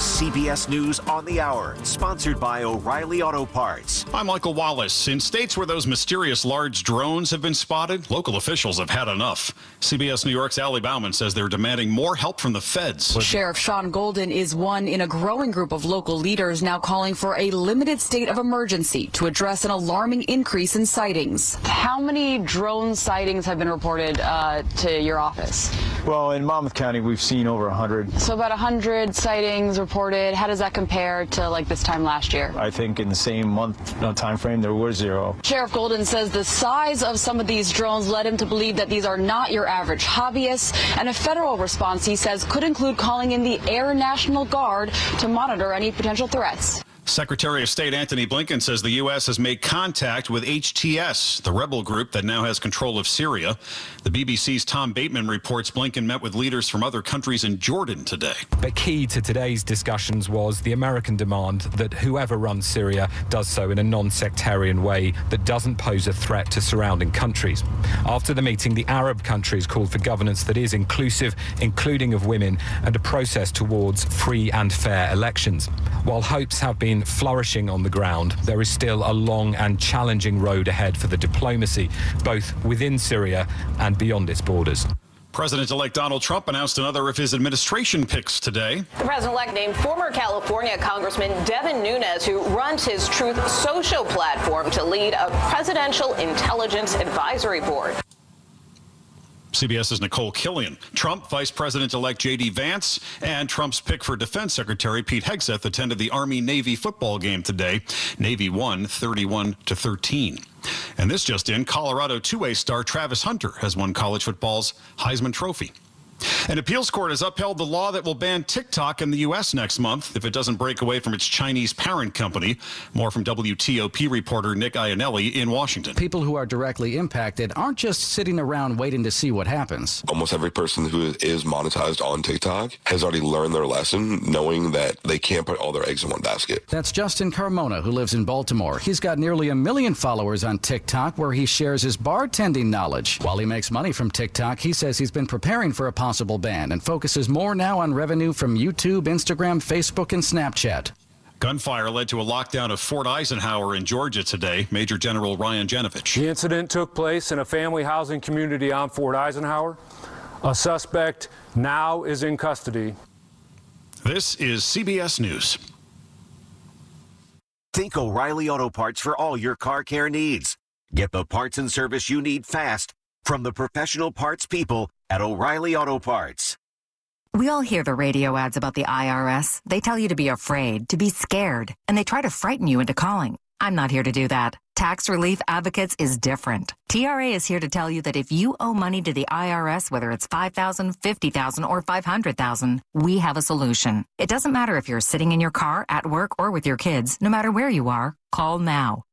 CBS News on the Hour, sponsored by O'Reilly Auto Parts. I'm Michael Wallace. In states where those mysterious large drones have been spotted, local officials have had enough. CBS New York's Allie Bauman says they're demanding more help from the feds. Sheriff Sean Golden is one in a growing group of local leaders now calling for a limited state of emergency to address an alarming increase in sightings. How many drone sightings have been reported to your office? Well, in Monmouth County, we've seen over 100. So about 100 sightings reported. How does that compare to like this time last year? I think in the same month time frame, there were 0. Sheriff Golden says the size of some of these drones led him to believe that these are not your average hobbyists, and a federal response, he says, could include calling in the Air National Guard to monitor any potential threats. Secretary of State Antony Blinken says the U.S. has made contact with HTS, the rebel group that now has control of Syria. The BBC's Tom Bateman reports Blinken met with leaders from other countries in Jordan today. But key to today's discussions was the American demand that whoever runs Syria does so in a non-sectarian way that doesn't pose a threat to surrounding countries. After the meeting, the Arab countries called for governance that is inclusive, including of women, and a process towards free and fair elections. While hopes have been flourishing on the ground, there is still a long and challenging road ahead for the diplomacy, both within Syria and beyond its borders. President-elect Donald Trump announced another of his administration picks today. The president-elect named former California Congressman Devin Nunes, who runs his Truth Social platform, to lead a presidential intelligence advisory board. CBS's Nicole Killian. Trump, Vice President-elect J.D. Vance, and Trump's pick for Defense Secretary Pete Hegseth attended the Army-Navy football game today. Navy won 31-13. And this just in, Colorado two-way star Travis Hunter has won college football's Heisman Trophy. An appeals court has upheld the law that will ban TikTok in the U.S. next month if it doesn't break away from its Chinese parent company. More from WTOP reporter Nick Iannelli in Washington. People who are directly impacted aren't just sitting around waiting to see what happens. Almost every person who is monetized on TikTok has already learned their lesson, knowing that they can't put all their eggs in one basket. That's Justin Carmona, who lives in Baltimore. He's got nearly 1 million followers on TikTok, where he shares his bartending knowledge. While he makes money from TikTok, he says he's been preparing for a possible ban and focuses more now on revenue from YouTube, Instagram, Facebook, and Snapchat. Gunfire led to a lockdown of Fort Eisenhower in Georgia today. Major General Ryan Genovich. The incident took place in a family housing community on Fort Eisenhower. A suspect now is in custody. This is CBS News. Think O'Reilly Auto Parts for all your car care needs. Get the parts and service you need fast from the professional parts people at O'Reilly Auto Parts. We all hear the radio ads about the IRS. They tell you to be afraid, to be scared, and they try to frighten you into calling. I'm not here to do that. Tax Relief Advocates is different. TRA is here to tell you that if you owe money to the IRS, whether it's $5,000, $50,000, or $500,000, we have a solution. It doesn't matter if you're sitting in your car, at work, or with your kids. No matter where you are, call now.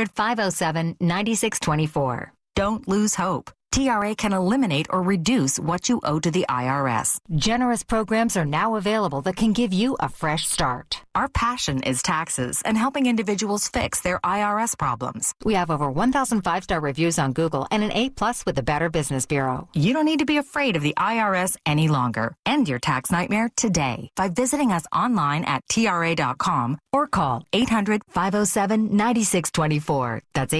800-507-9624. Don't lose hope. TRA can eliminate or reduce what you owe to the IRS. Generous programs are now available that can give you a fresh start. Our passion is taxes and helping individuals fix their IRS problems. We have over 1,000 5-star reviews on Google and an A+ with the Better Business Bureau. You don't need to be afraid of the IRS any longer. End your tax nightmare today by visiting us online at TRA.com or call 800-507-9624. That's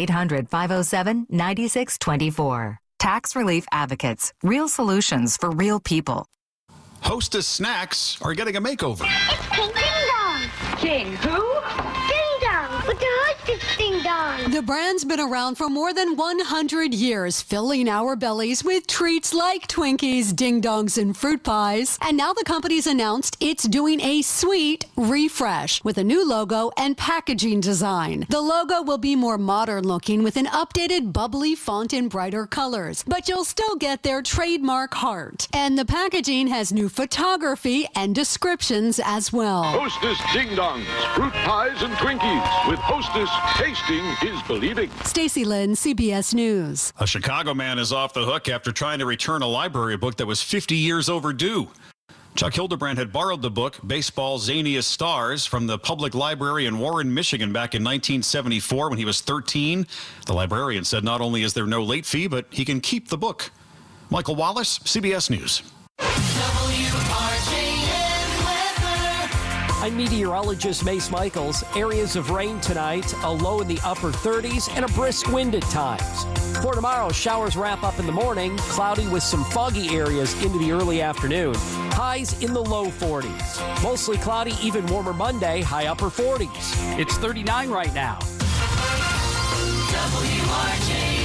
800-507-9624. Tax Relief Advocates. Real solutions for real people. Hostess Snacks are getting a makeover. It's King Ding Dong. King who? Ding Dong with the Hostess Ding Dong. The brand's been around for more than 100 years, filling our bellies with treats like Twinkies, Ding Dongs, and fruit pies. And now the company's announced it's doing a sweet refresh with a new logo and packaging design. The logo will be more modern looking with an updated bubbly font in brighter colors, but you'll still get their trademark heart. And the packaging has new photography and descriptions as well. Hostess Ding Dongs, fruit pies and Twinkies. With Hostess, tasting is believing. Stacey Lynn, CBS News. A Chicago man is off the hook after trying to return a library book that was 50 years overdue. Chuck Hildebrand had borrowed the book, Baseball's Zaniest Stars, from the public library in Warren, Michigan back in 1974 when he was 13. The librarian said not only is there no late fee, but he can keep the book. Michael Wallace, CBS News. I'm meteorologist Mace Michaels. Areas of rain tonight, a low in the upper 30s, and a brisk wind at times. For tomorrow, showers wrap up in the morning, cloudy with some foggy areas into the early afternoon. Highs in the low 40s. Mostly cloudy, even warmer Monday, high upper 40s. It's 39 right now. WRJN.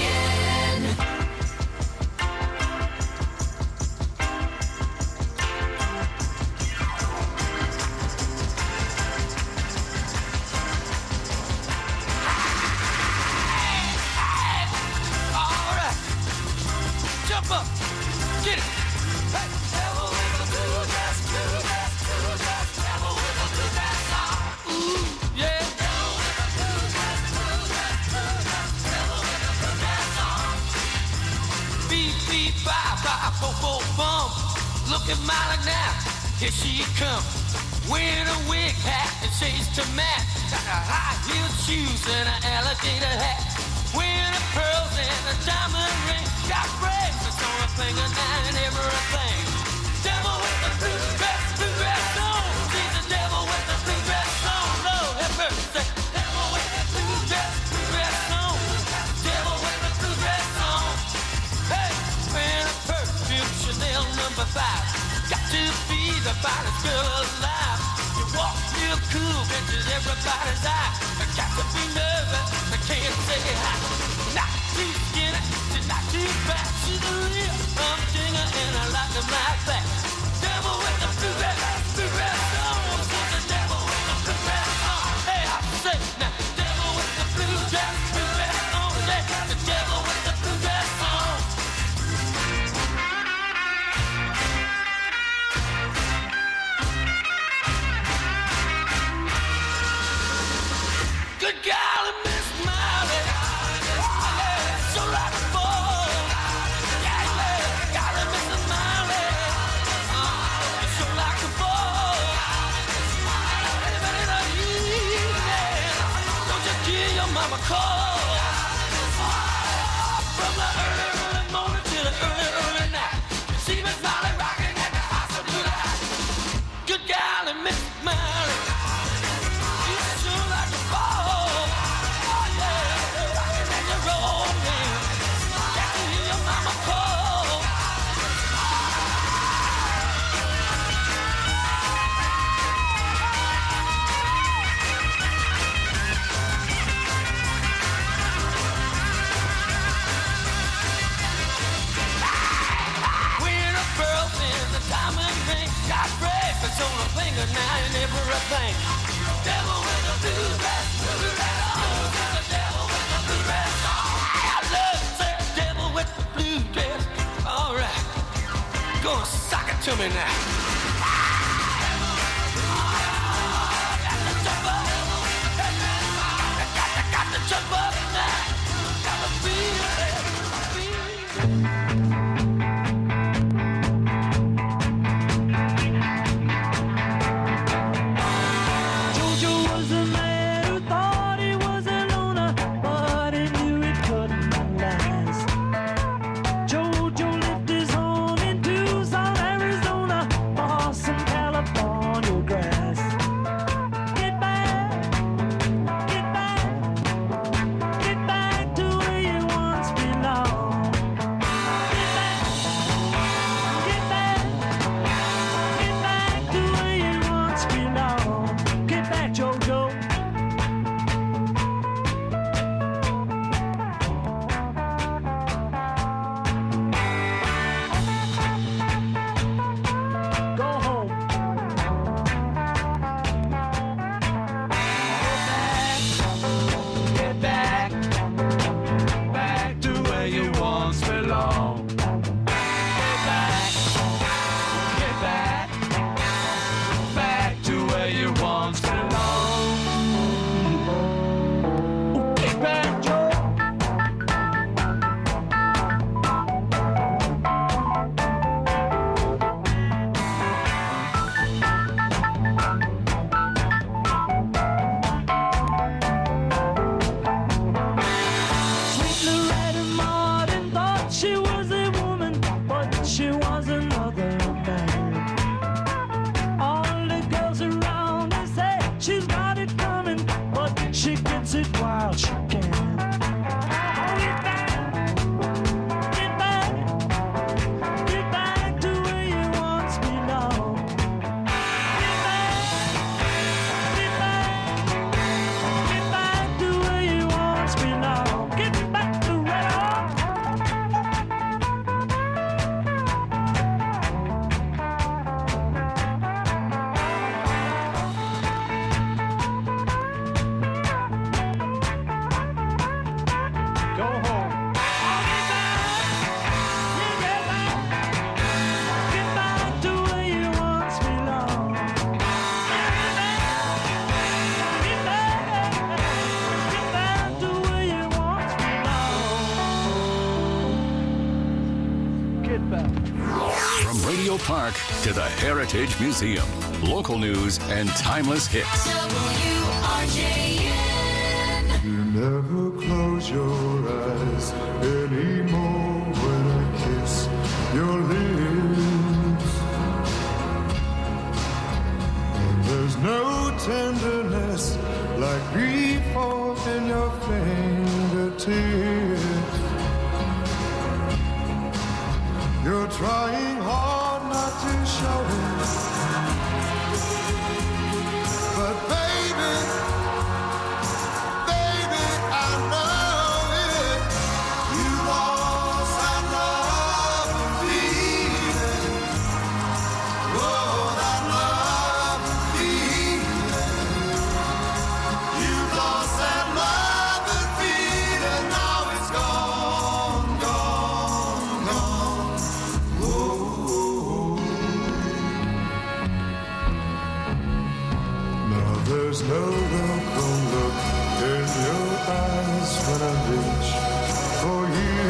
Look at Molly now, here she comes, wearing a wig hat and shades to match, got a high-heeled shoes and an alligator hat, wearing the pearls and a diamond ring, got bracelets on her finger now and everything. Devil with the blue dress on, she's the devil with the blue dress on, Lord have mercy. Devil with the blue dress on, devil with the blue dress on, hey, wearing a perfume Chanel No. 5. Got to be the finest girl alive. You walk real cool, catches everybody's eye. Got to be nervous, I can't say hi. Not too skinny, she's not too fat. She's a real humdinger and I like them like that. Devil with the blue dress on. She's the devil with the blue dress on. Hey, I say now, devil with the blue dress on. Yeah, the devil with the blue dress on. Good golly, Miss Molly, yeah, so like a ball, yeah, golly, Miss Molly, so like a ball. Anybody know you, don't you give your mama call. From the early morning to the early night, you see Miss Molly rocking at the house of tonight. Good golly, Miss Molly, you so like a ball. Got bracelets on her finger now and everything. Devil with a blue dress on. The devil with the blue dress on. I love that devil with the blue dress. All right, gonna sock it to me now. Got to jump up now. Got to feel it. From Radio Park to the Heritage Museum, local news and timeless hits. WRJN. You never close your eyes anymore when I kiss your lips. And there's no tenderness like before in your fingertips. You're trying hard not to show it, but baby, I know it. You lost that love and feeling. Oh, that love and feeling. You lost that love and feeling. Now it's gone, gone, gone. Now there's no welcome look in your eyes when I reach for you.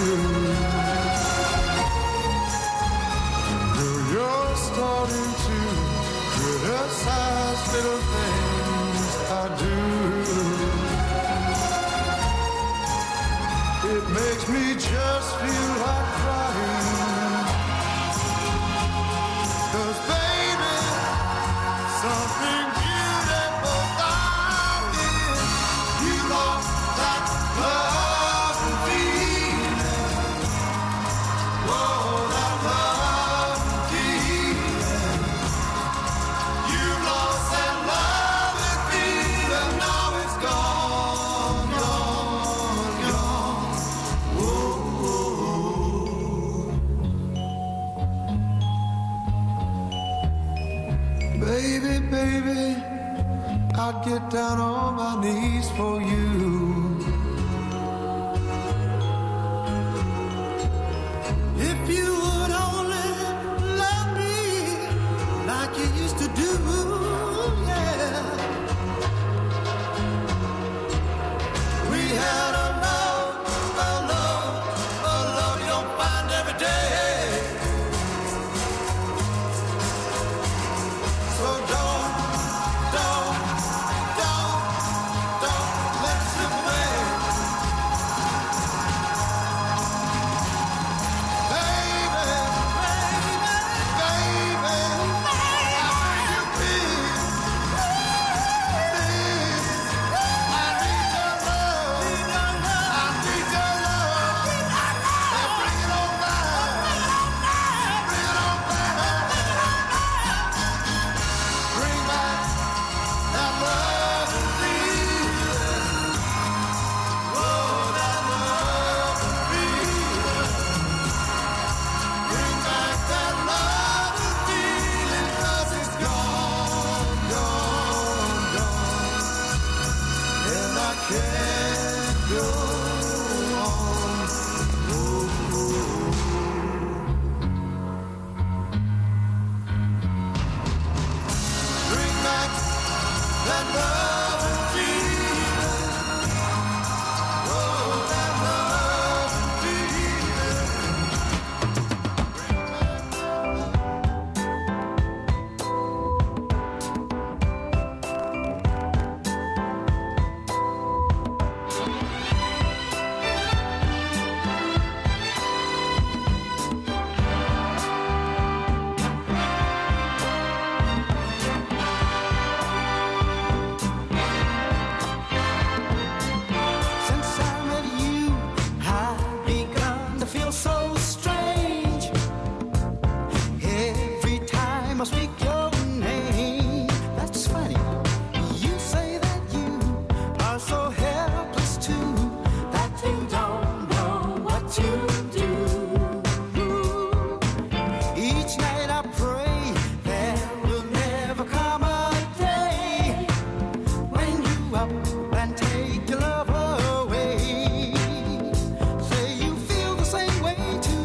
You're starting to criticize little things I do. It makes me just feel like crying. 'Cause baby, something beautiful about it. You lost that love and feeling. Whoa, that love and feeling. You lost that love and feeling. Now it's gone, gone, gone. Whoa. Baby, baby, I'd get down on my knees for you. If you would only love me like you used to do, yeah. We had a love you don't find every day. So don't let it slip away. Baby, I need you, please. I need your love. I need your love. And bring it on back. Bring it on back. Bring back that love and feeling. Oh, that love and feeling. Bring back that love and feeling, 'cause it's gone, gone, gone. And I can't go on. Bring back that love and feeling. Oh, that love and feeling. Since I met you, I've begun to feel so strange. Every time I speak your name, that's funny. You say that you are so helpless too, that you don't know what to do. Each night I pray there will never come a day when you up and take your love away. Say you feel the same way too.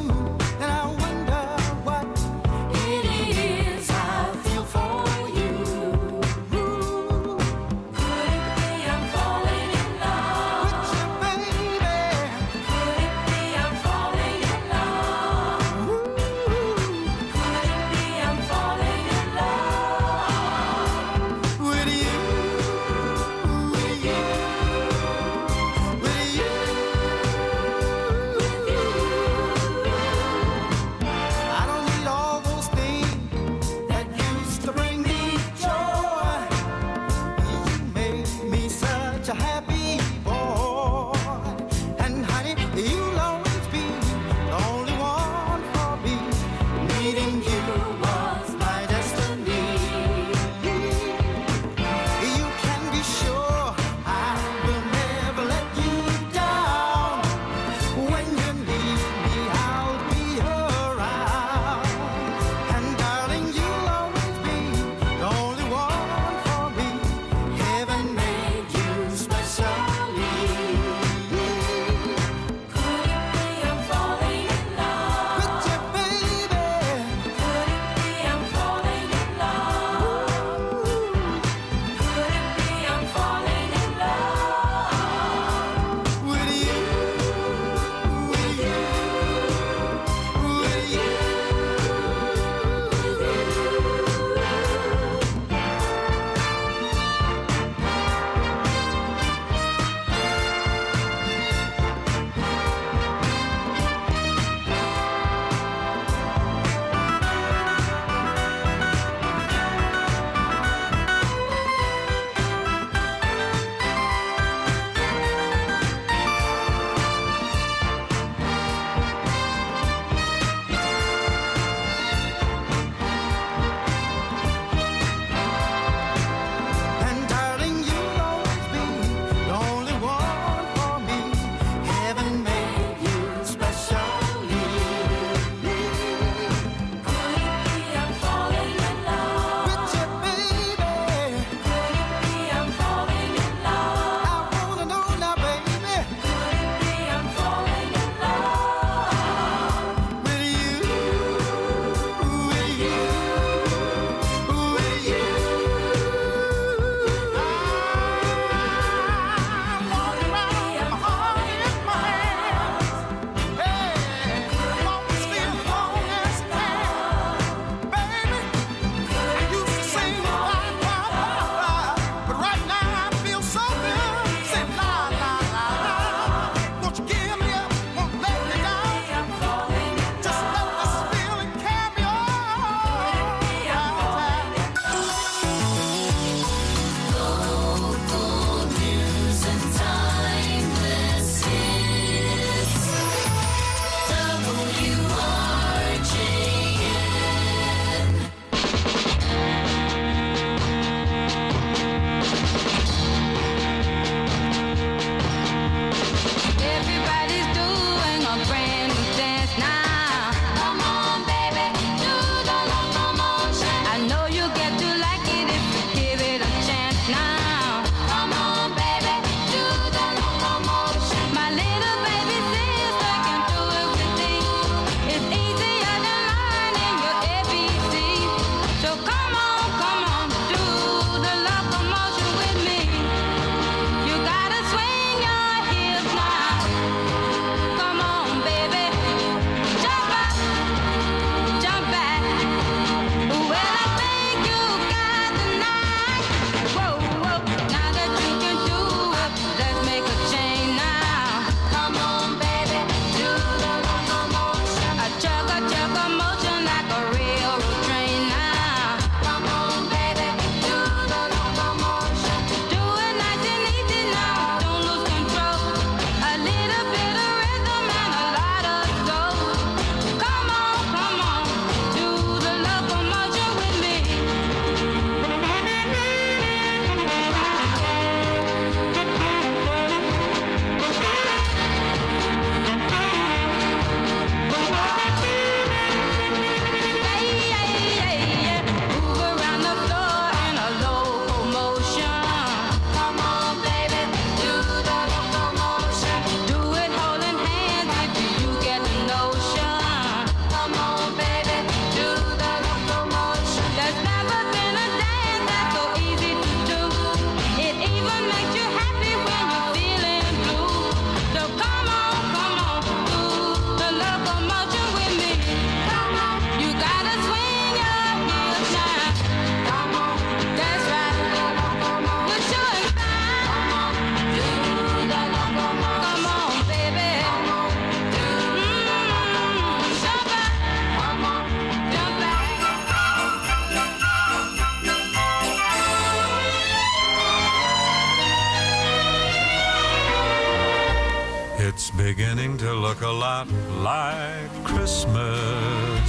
look a lot like Christmas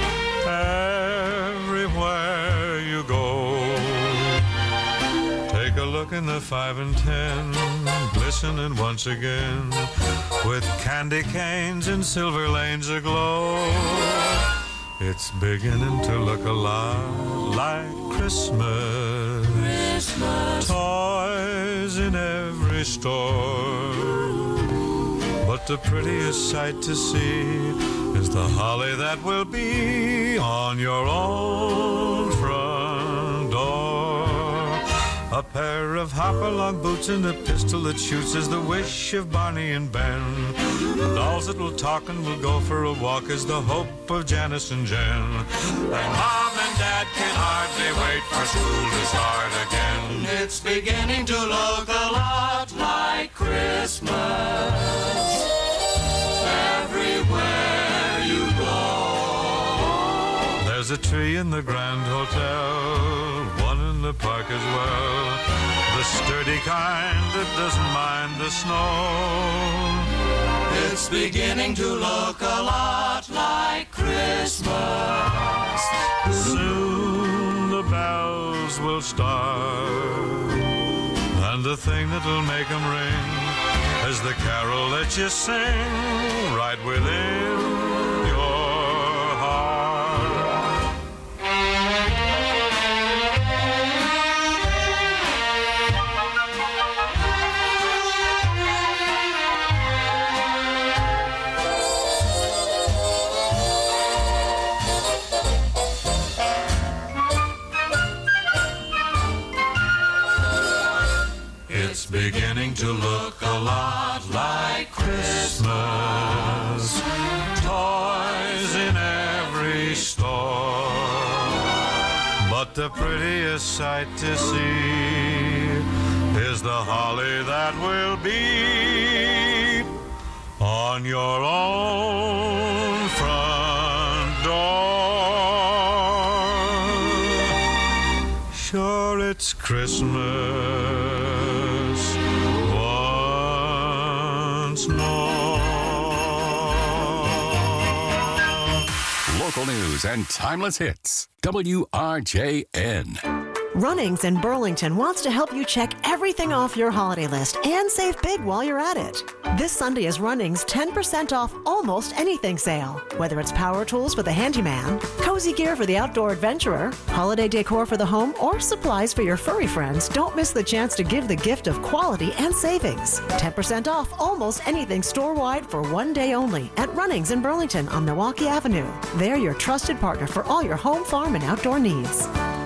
everywhere you go. Take a look in the 5 and 10, glistening once again, with candy canes and silver lanes aglow. It's beginning to look a lot like Christmas. Toys in every store, but the prettiest sight to see is the holly that will be on your own front door. A pair of hopalong boots and a pistol that shoots is the wish of Barney and Ben. Dolls that will talk and will go for a walk is the hope of Janice and Jen. And Mom and Dad can hardly wait for school to start again. It's beginning to look a lot like Christmas everywhere you go. There's a tree in the Grand Hotel, one in the park as well, the sturdy kind that doesn't mind the snow. It's beginning to look a lot like Christmas. Soon the bells will start, and the thing that'll make them ring is the carol that you sing right within your heart. It's beginning to look a lot like Christmas. Toys in every store, but the prettiest sight to see is the holly that will be on your own front door. Sure, it's Christmas once more. Local news and timeless hits. WRJN. Runnings in Burlington wants to help you check everything off your holiday list and save big while you're at it. This Sunday is Runnings 10% off almost anything sale. Whether it's power tools for the handyman, cozy gear for the outdoor adventurer, holiday decor for the home, or supplies for your furry friends, don't miss the chance to give the gift of quality and savings. 10% off almost anything store-wide for one day only at Runnings in Burlington on Milwaukee Avenue. They're your trusted partner for all your home, farm, and outdoor needs.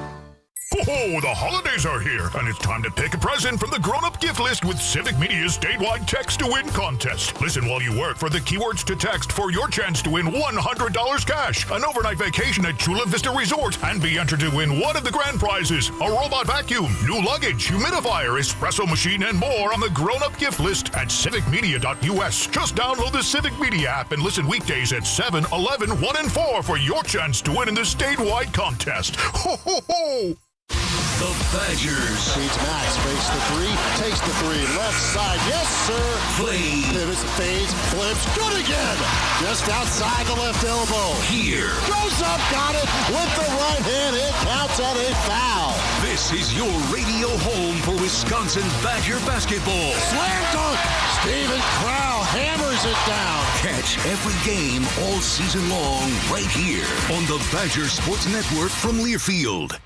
Oh, the holidays are here, and it's time to pick a present from the grown-up gift list with Civic Media's statewide Text to Win contest. Listen while you work for the keywords to text for your chance to win $100 cash, an overnight vacation at Chula Vista Resort, and be entered to win one of the grand prizes, a robot vacuum, new luggage, humidifier, espresso machine, and more on the grown-up gift list at civicmedia.us. Just download the Civic Media app and listen weekdays at 7, 11, 1, and 4 for your chance to win in the statewide contest. Ho, ho, ho! The Badgers. Feeds Max, fakes the three, takes the three, left side, yes sir. Play. Pivots, fades, flips, good again. Just outside the left elbow. Here. Goes up, got it, with the right hand, it counts on a foul. This is your radio home for Wisconsin Badger basketball. Slam dunk, Steven Crowl hammers it down. Catch every game all season long right here on the Badger Sports Network from Learfield.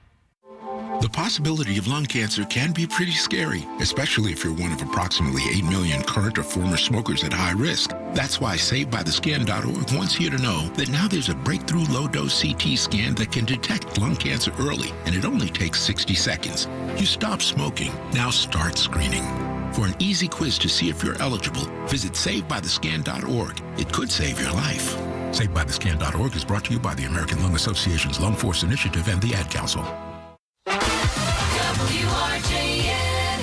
The possibility of lung cancer can be pretty scary, especially if you're one of approximately 8 million current or former smokers at high risk. That's why SaveByTheScan.org wants you to know that now there's a breakthrough low-dose CT scan that can detect lung cancer early, and it only takes 60 seconds. You stop smoking, now start screening. For an easy quiz to see if you're eligible, visit SaveByTheScan.org. It could save your life. SaveByTheScan.org is brought to you by the American Lung Association's Lung Force Initiative and the Ad Council. WRJN.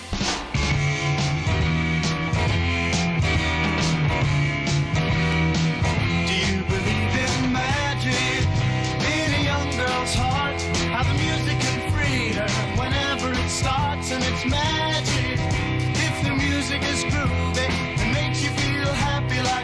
Do you believe in magic in a young girl's heart? How the music can free her whenever it starts, and it's magic if the music is groovy and makes you feel happy like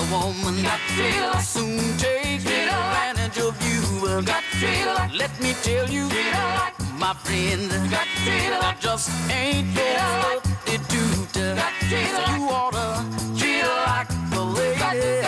woman. Soon take advantage of you. Let me tell you, my friend, that just ain't your substitute. So you ought to treat her like a lady.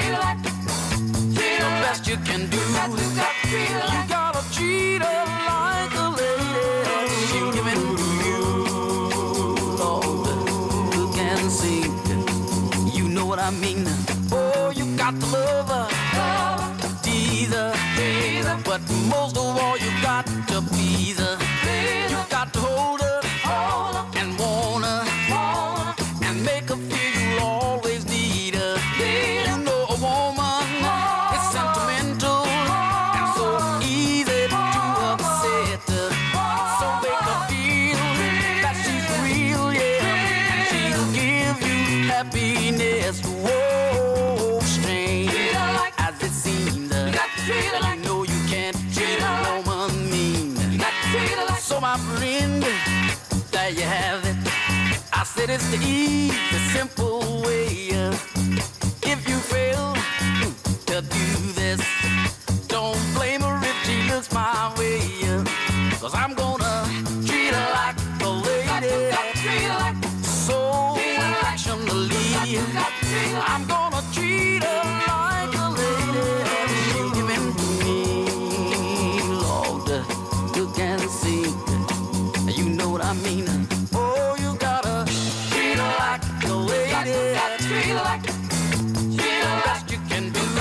The best you can do. You gotta treat her like a lady. She'll give it to you, Lord, look and see. You know what I mean? Oh, you got to love her, tease her, but most of all, you got to please her. You got to hold her and want her and make her feel you'll always need her. You know a woman is sentimental and so easy to upset her. So make her feel that she's real, yeah, and she'll give you happiness. Whoa, strange as it seems, you know you can't treat a woman mean. So my friend, there you have it. I said it's the easy, simple way. If you fail to do this, don't blame her if she looks my way. 'Cause I'm gonna treat her like a lady, so affectionately. I'm gonna treat her like a lady. She'll give in to me, Lord, look and see. You know what I mean? Oh, you gotta treat her like a lady. Treat her like the best you can do.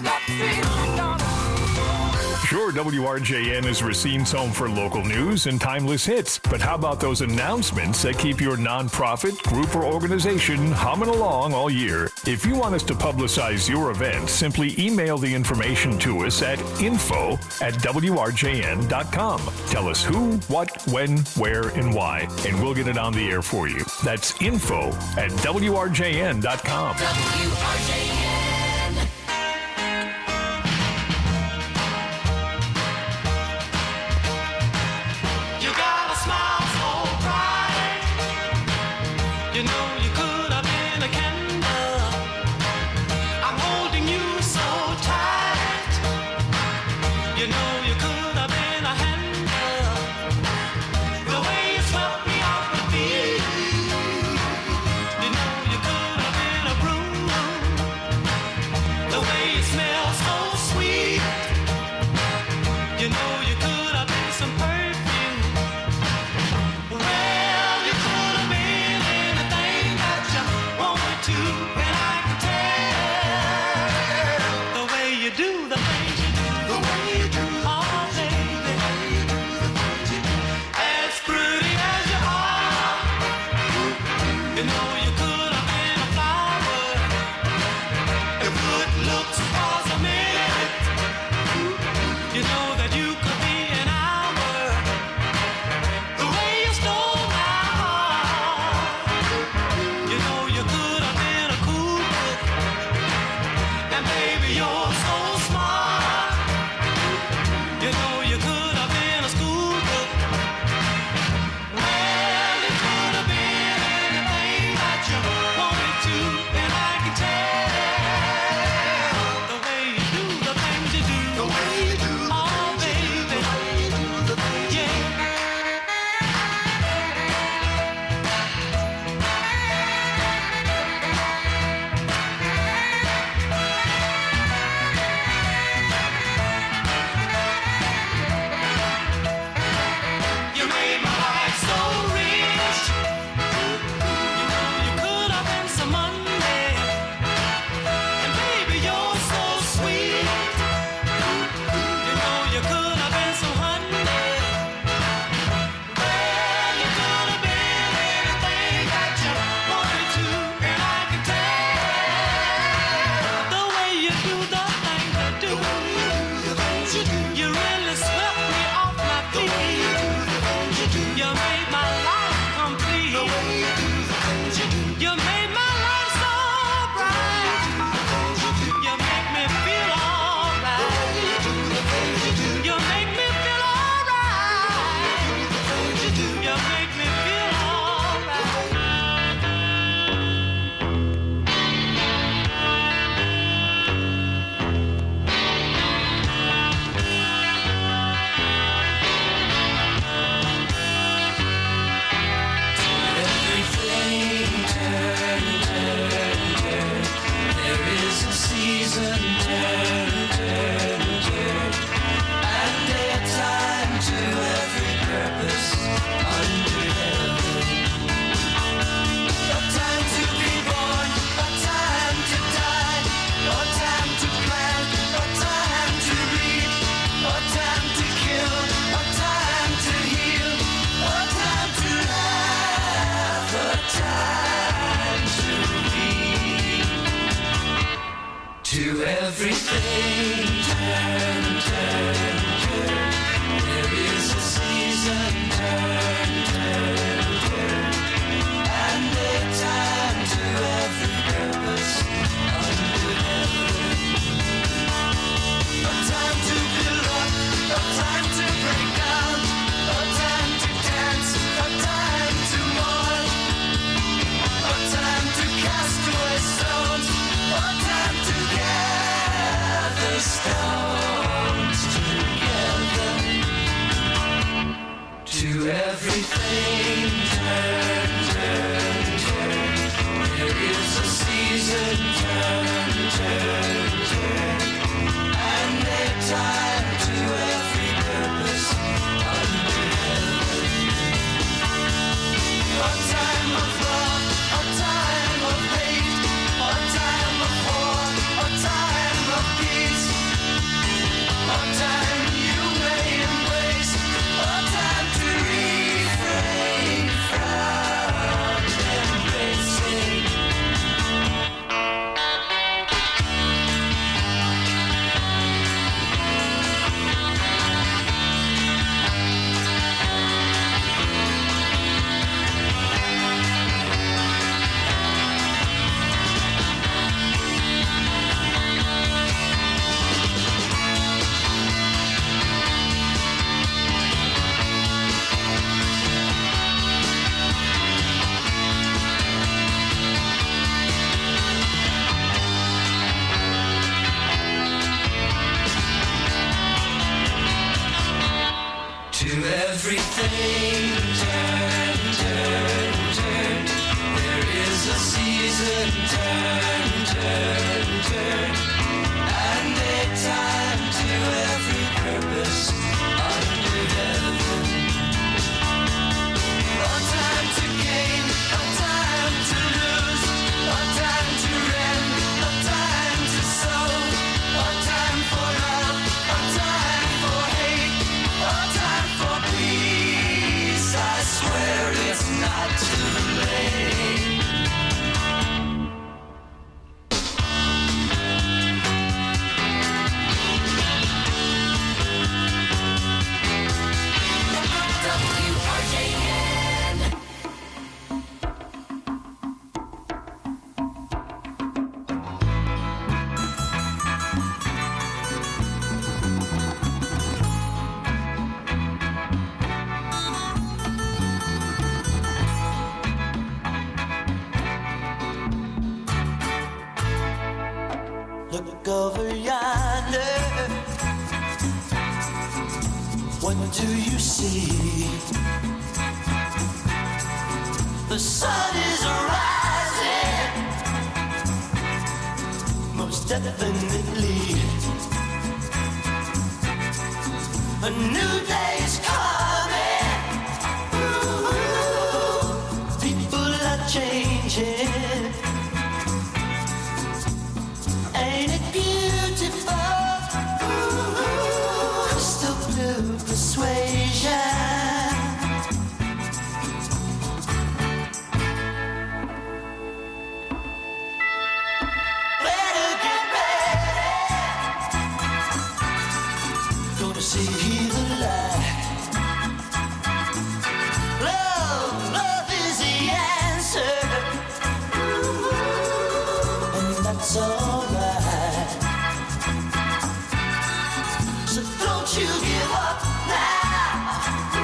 Sure, WRJN is Racine's home for local news and timeless hits. But how about those announcements that keep your nonprofit, group, or organization humming along all year? If you want us to publicize your event, simply email the information to us at info@WRJN.com. Tell us who, what, when, where, and why, and we'll get it on the air for you. That's info@WRJN.com. WRJN. You know you could have been a candle. I'm holding you so tight. You know you could have been a handle. The way you swept me off my feet. You know you could have been a broom. The way you smell so sweet. You know you could have been some perfume. Well, you could have been anything that you wanted to, and I can tell the way you do the things you do, the way you do, oh baby, as pretty as you are. You know you could have been a flower if good looks was a minute. You know that you could be an hour. The way you stole my heart. You know you could have been a cool book. And baby, you're so smart. You know you could have been a school book. Well, you could have been anything that you wanted to, and I can tell the way you do the things you do. The way you do, oh baby. To everything, turn, turn, turn. There is a season, turn, turn, turn. And a time to every purpose under heaven. A time to gain, a time to lose, a time to rend, a time to sow, a time for love, a time for hate, a time for peace. I swear it's not too late. Look over yonder. What do you see? The sun is rising, most definitely. A new day's coming. Ooh, people are changing. Ain't it beautiful? Ooh, crystal blue persuasion. Better get ready. Gonna see the light. Love is the answer. Ooh, and that's alright. So don't you give up now.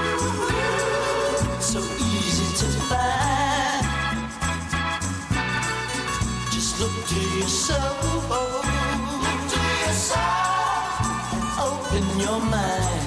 So easy to find. Just look to your soul. Look to your soul and open your mind.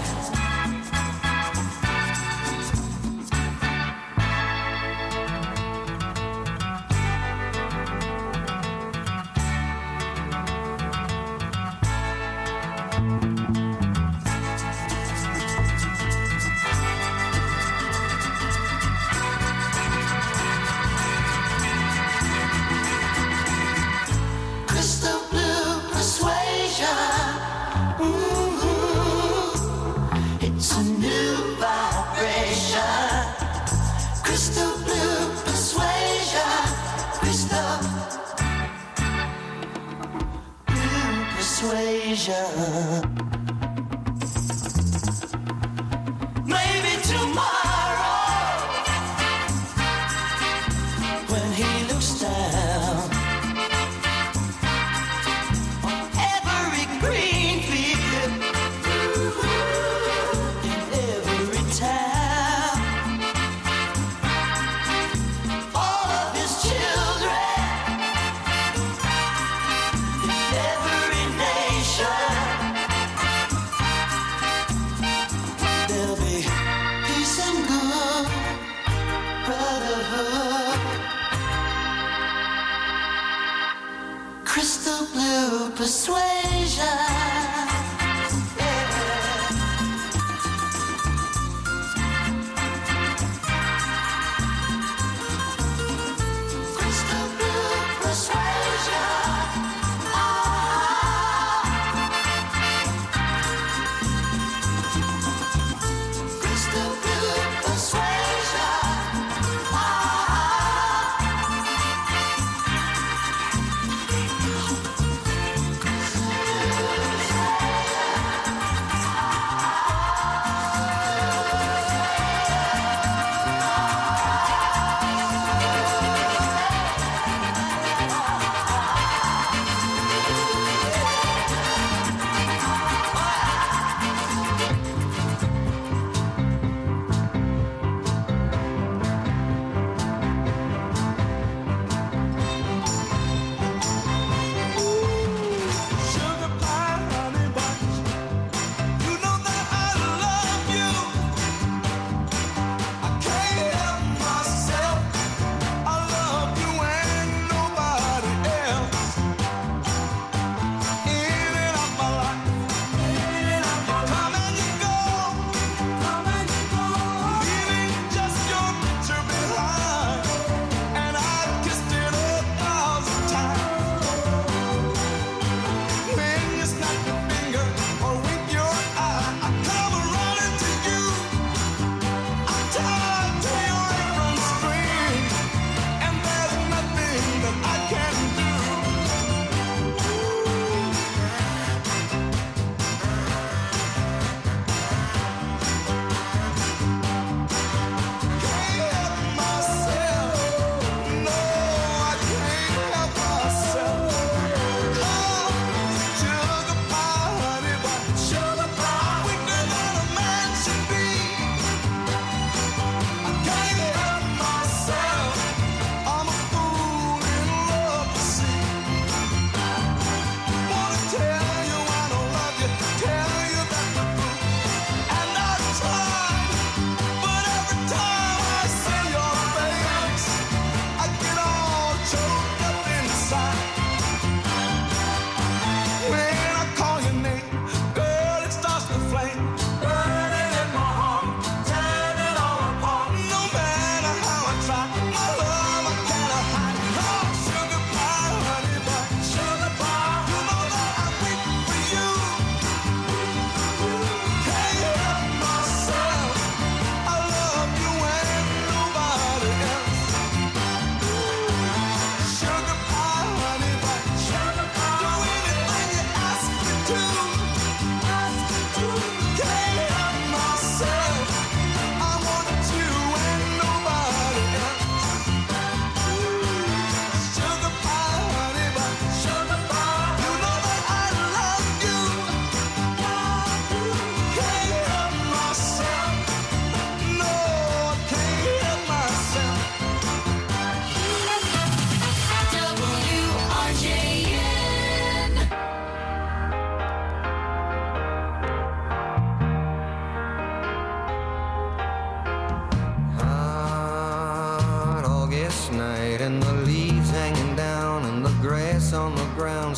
Crystal blue persuasion. It's a new vibration. Crystal blue persuasion. Crystal blue persuasion. Maybe tomorrow, when he looks down on every green field in every town, all of his children in every nation,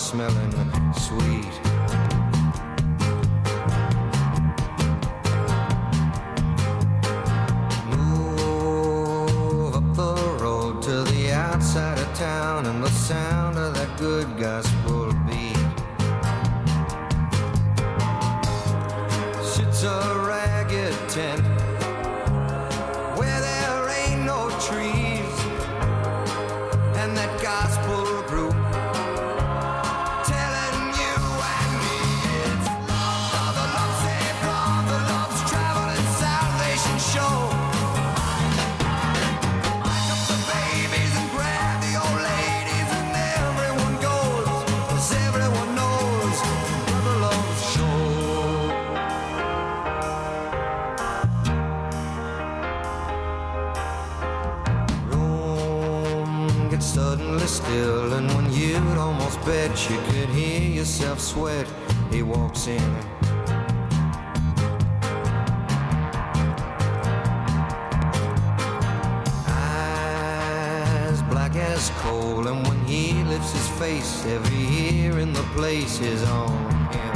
smelling sweet. Move up the road to the outside of town, and the sound of that good gospel beat sits a ragged tent where there ain't no trees, and that gospel group telling you and me it's brother love, say brother love's traveling salvation show. Pack up the babies and grab the old ladies, and everyone goes, 'cause everyone knows brother love's show. Gets suddenly still, and when you'd almost bet you could hear yourself sweat, he walks in. Eyes black as coal, and when he lifts his face, every ear in the place is on him.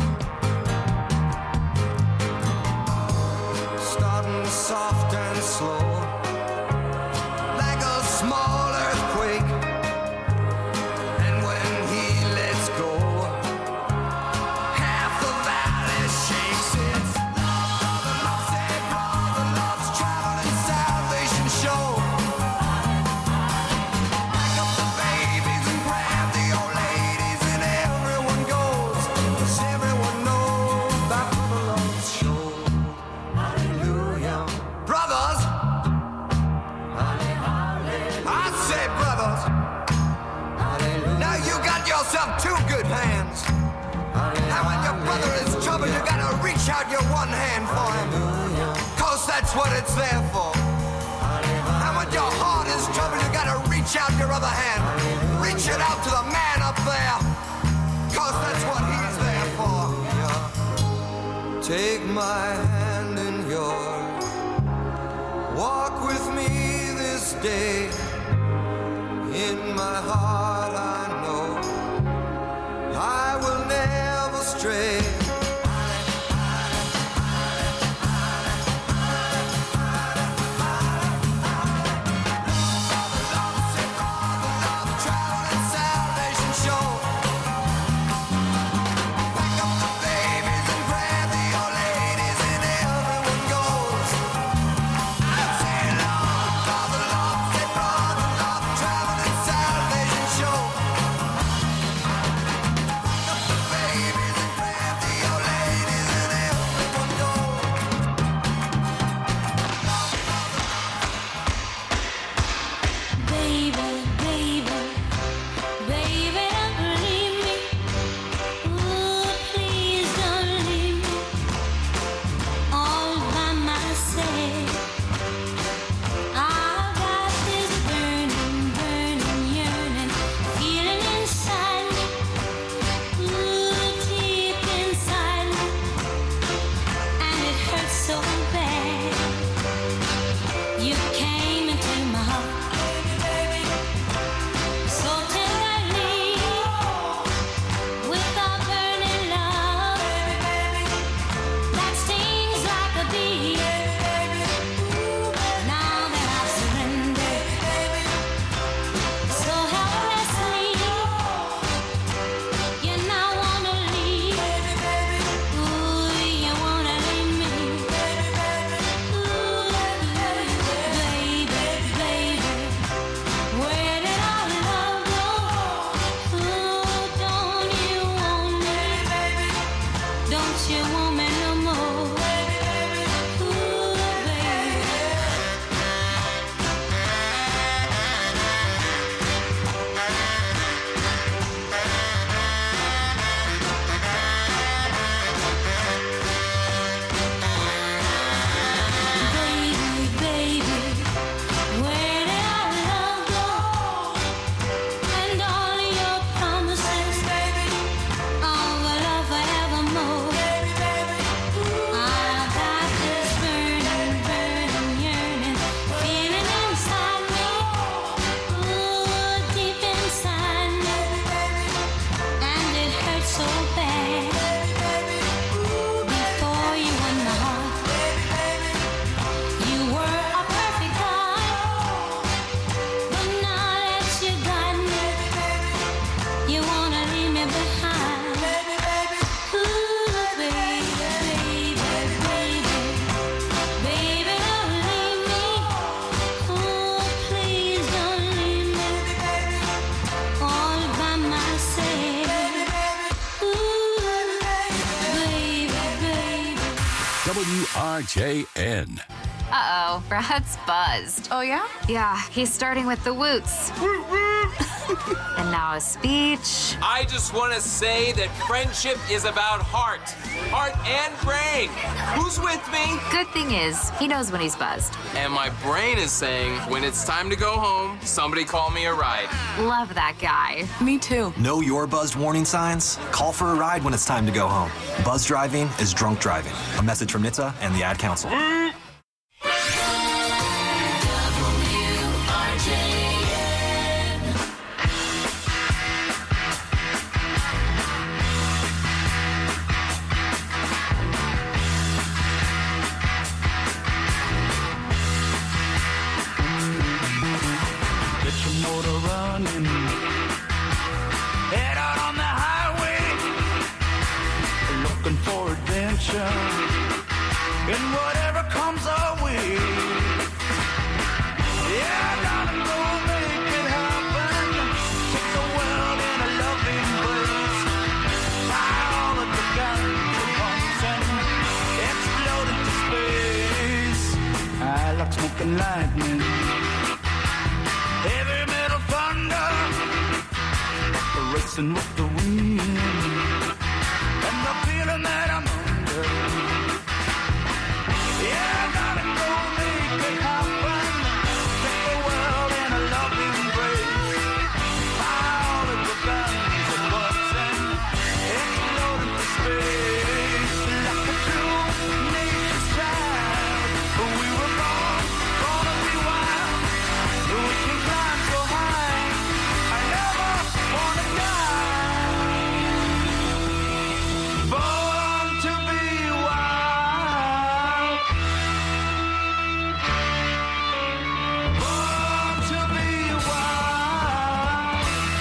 Starting soft and slow, like a small earthquake, and when he lets go, half the valley shakes. It's brother love, say brother love's traveling salvation show. Pack up the babies and grab the old ladies, and everyone goes, 'cause everyone knows about brother love's show. Hallelujah, brothers. I say, brothers, now you got yourself two good hands. And when your brother is in trouble, you gotta reach out your one hand for him, 'cause that's what it's there for. And when your heart is troubled, you gotta reach out your other hand. Reach it out to the man up there, 'cause that's what he's there for. Take my hand in yours, walk with me this day. In my heart I know I will never stray. Traveling salvation show. Pack up the babies and grab the old ladies, and everyone goes. I say love, brother love, say brother love, traveling salvation show. WJN. Uh-oh, Brad's buzzed. Oh, yeah? Yeah, he's starting with the woots. And now a speech. I just want to say that friendship is about heart and brain. Who's with me? Good thing is, he knows when he's buzzed. And my brain is saying, when it's time to go home, somebody call me a ride. Love that guy. Me too. Know your buzzed warning signs? Call for a ride when it's time to go home. Buzz driving is drunk driving. A message from NHTSA and the Ad Council. Head out on the highway, looking for adventure, and whatever comes our way. Yeah, I gotta go make it happen. Take the world in a loving embrace. Fly all of the guns at once and explode into space. I like smoking lightning, heavy metal thunder, racing with the wind, and the feeling that I'm under. Yeah, I gotta go make it happen. Take the world in a loving embrace. Fly all of the guns at once and explode into space. Like a true nature's child, we were born to be wild. We can climb so high. I never wanna born to be wild. Born to be wild.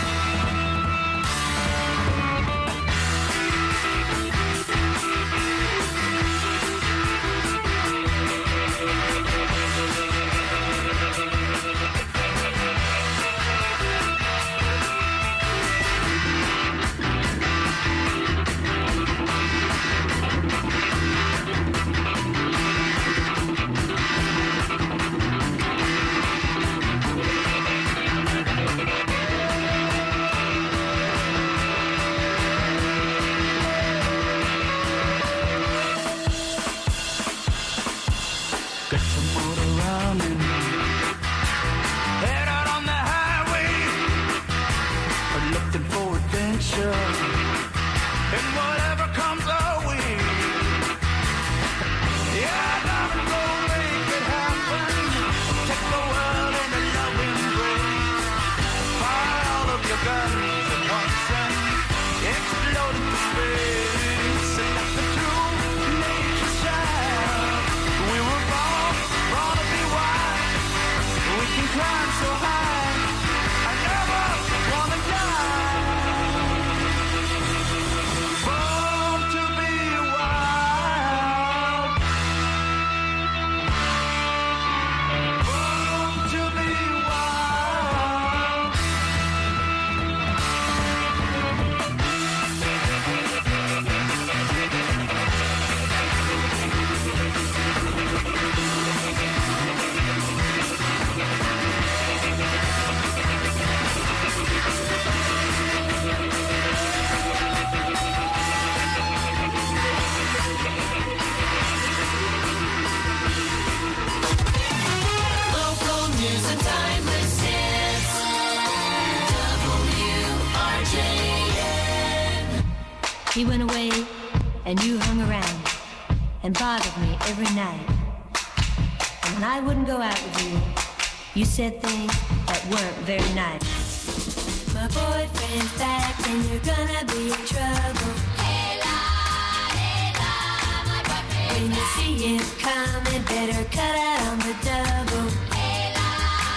Get your motor running. Head out on the highway, looking for adventure, and whatever comes our way. Yeah, I gotta go make it happen. Take the world in a loving embrace. Fire all of your guns at once and explode into space. And like the true nature's child, we were born to be wild. We can climb so high. I never wanna die. Born to be wild. Born to be wild. Local news and timeless hits. WRJN. He went away and you hung around and bothered me every night. And when I wouldn't go out with you, you said things that weren't very nice. My boyfriend's back and you're gonna be in trouble. Hey la, my boyfriend. When you see him coming, better cut out on the double. Hey la,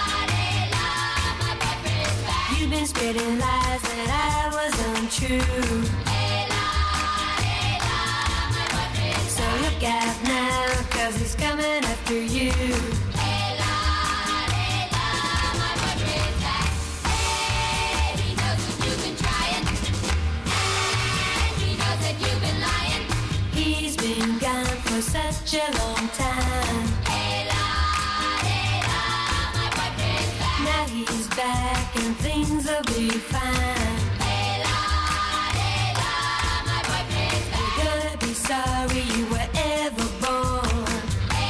my boyfriend's back. You've been spreading lies that I was untrue. Hey la, my boyfriend's so look out now, 'cause he's coming after you. Hey la, my boyfriend's back. Hey, he knows that you've been trying, and he knows that you've been lying. He's been gone for such a long time. will be fine. You're gonna be sorry you were ever born.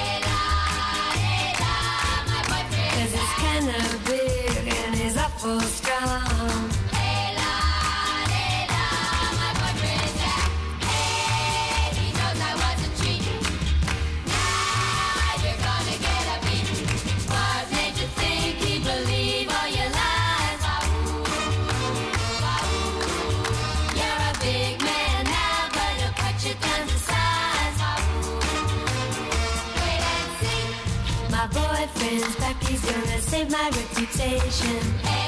'Cause it's kinda big and he's awful strong. My boyfriend's back, he's gonna save my reputation.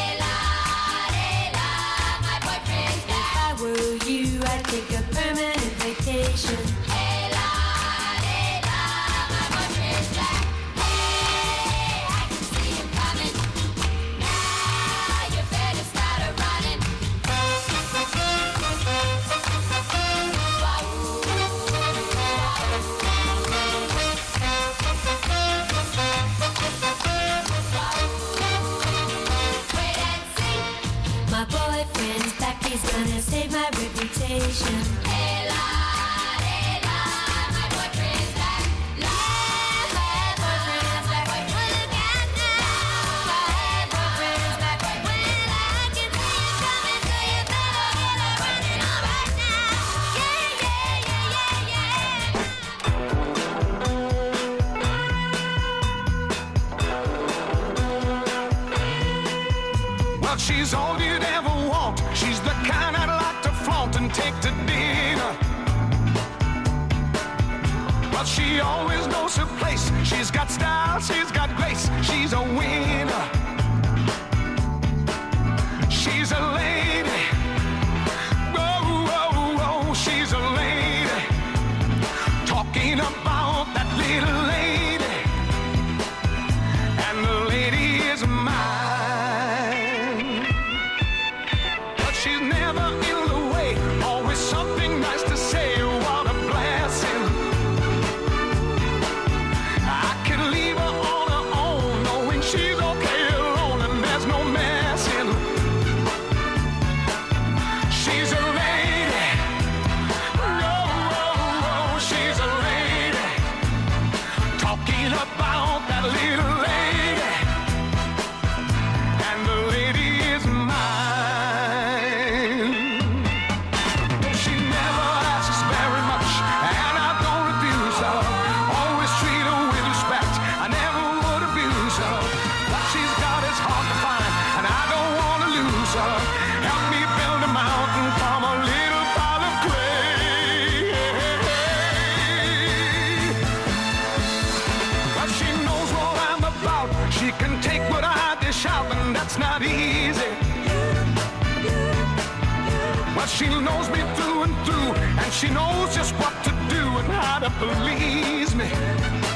My boyfriend's back. If I were you, I'd take a permanent vacation. My boyfriend's back. Hey, I can see him coming. Now you better start running. My boyfriend's back, he's gonna save my reputation. My boyfriend's back. My boyfriend's back. Look out now. My boyfriend's back. Well, I can see you coming, so you better get up running all right now. Yeah, yeah, yeah, Well, she's all you'd ever want. She's the kind I'd like to flaunt and take to dinner. But she always knows her place. She's got style, she's got grace. She's a winner. She's a lady. Whoa, whoa, whoa, she's a lady. Talking about that little lady. And the lady is mine. But she's never in the way. Always something nice to say. What a blessing. I could leave her on her own, knowing she's okay alone and there's no messing. She's a lady. Oh, oh, oh, she's a lady. Talking about that little lady. And the lady is mine. She never asks very much, and I don't refuse her. Always treat her with respect. I never would abuse her. What she's got is hard to find, and I don't want to lose her. Help me build a mountain from a little pile of clay. But she knows what I'm about. She can take what I dish out, and that's not easy. But she knows me through and through, and she knows just what to do and how to please me.